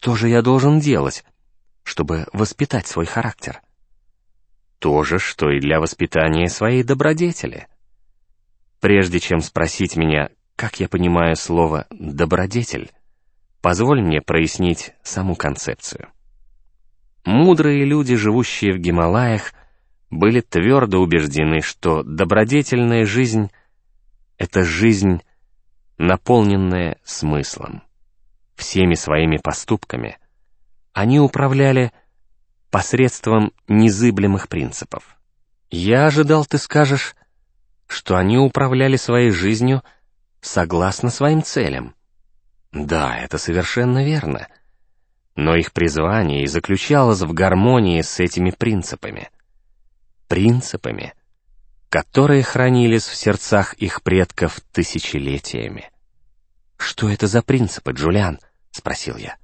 Что же я должен делать, чтобы воспитать свой характер? То же, что и для воспитания своей добродетели. Прежде чем спросить меня, как я понимаю слово «добродетель», позволь мне прояснить саму концепцию. Мудрые люди, живущие в Гималаях, были твердо убеждены, что добродетельная жизнь — это жизнь, наполненная смыслом. Всеми своими поступками они управляли посредством незыблемых принципов. Я ожидал, ты скажешь, что они управляли своей жизнью согласно своим целям. Да, это совершенно верно. Но их призвание и заключалось в гармонии с этими принципами. Принципами, которые хранились в сердцах их предков тысячелетиями. «Что это за принципы, Джулиан?» — спросил я.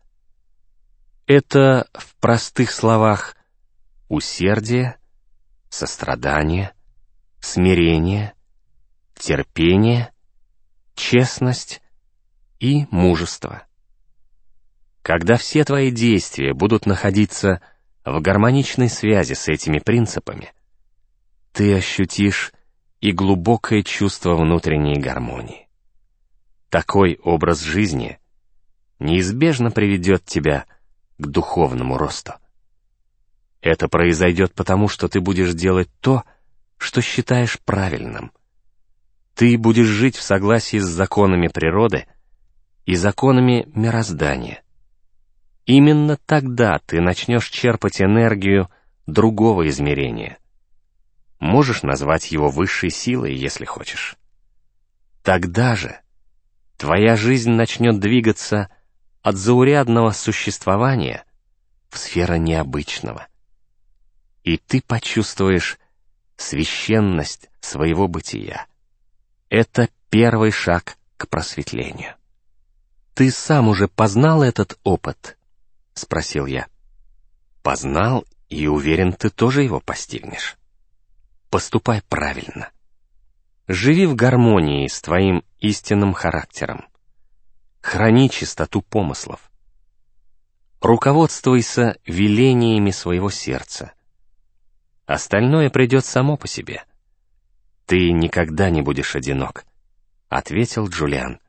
Это, в простых словах, усердие, сострадание, смирение, терпение, честность и мужество. Когда все твои действия будут находиться в гармоничной связи с этими принципами, ты ощутишь и глубокое чувство внутренней гармонии. Такой образ жизни неизбежно приведет тебя к духовному росту. Это произойдет потому, что ты будешь делать то, что считаешь правильным. Ты будешь жить в согласии с законами природы и законами мироздания. Именно тогда ты начнешь черпать энергию другого измерения. Можешь назвать его высшей силой, если хочешь. Тогда же твоя жизнь начнет двигаться от заурядного существования в сферу необычного. И ты почувствуешь священность своего бытия. Это первый шаг к просветлению. «Ты сам уже познал этот опыт?» — спросил я. «Познал, и уверен, ты тоже его постигнешь. Поступай правильно. Живи в гармонии с твоим истинным характером. Храни чистоту помыслов. Руководствуйся велениями своего сердца. Остальное придет само по себе. Ты никогда не будешь одинок», — ответил Джулиан.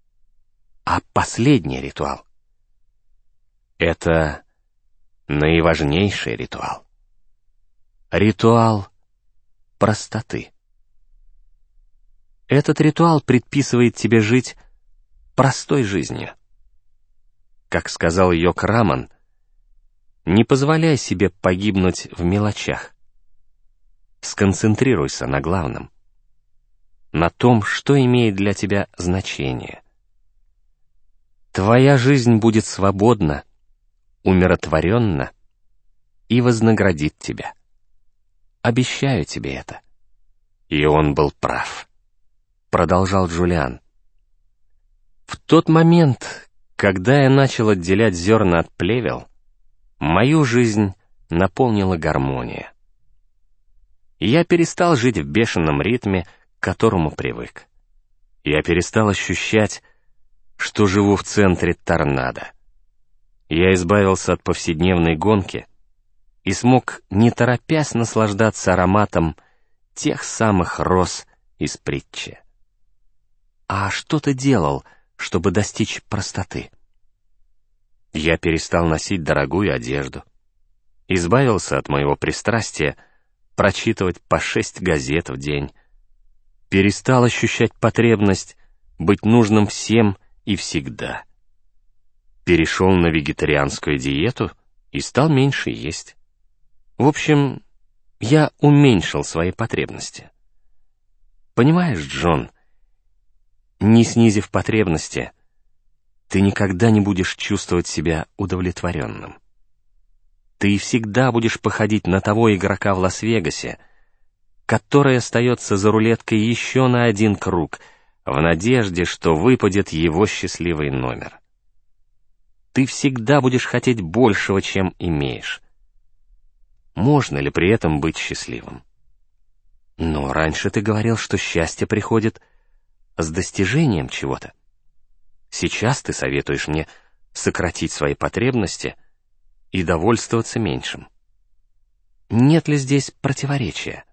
«А последний ритуал?» «Это наиважнейший ритуал. Ритуал простоты. Этот ритуал предписывает тебе жить простой жизнью. Как сказал Йог Раман, не позволяй себе погибнуть в мелочах. Сконцентрируйся на главном, на том, что имеет для тебя значение. Твоя жизнь будет свободна, умиротворенна и вознаградит тебя. Обещаю тебе это». И он был прав, продолжал Джулиан. В тот момент, когда я начал отделять зерна от плевел, мою жизнь наполнила гармония. Я перестал жить в бешеном ритме, к которому привык. Я перестал ощущать, что живу в центре торнадо. Я избавился от повседневной гонки и смог, не торопясь, наслаждаться ароматом тех самых роз из притчи. А что ты делал, чтобы достичь простоты? Я перестал носить дорогую одежду, избавился от моего пристрастия прочитывать по 6 газет в день, перестал ощущать потребность быть нужным всем и всегда, перешел на вегетарианскую диету и стал меньше есть. В общем, я уменьшил свои потребности. Понимаешь, Джон, не снизив потребности, ты никогда не будешь чувствовать себя удовлетворенным. Ты всегда будешь походить на того игрока в Лас-Вегасе, который остается за рулеткой еще на один круг, в надежде, что выпадет его счастливый номер. Ты всегда будешь хотеть большего, чем имеешь. Можно ли при этом быть счастливым? Но раньше ты говорил, что счастье приходит с достижением чего-то. Сейчас ты советуешь мне сократить свои потребности и довольствоваться меньшим. Нет ли здесь противоречия?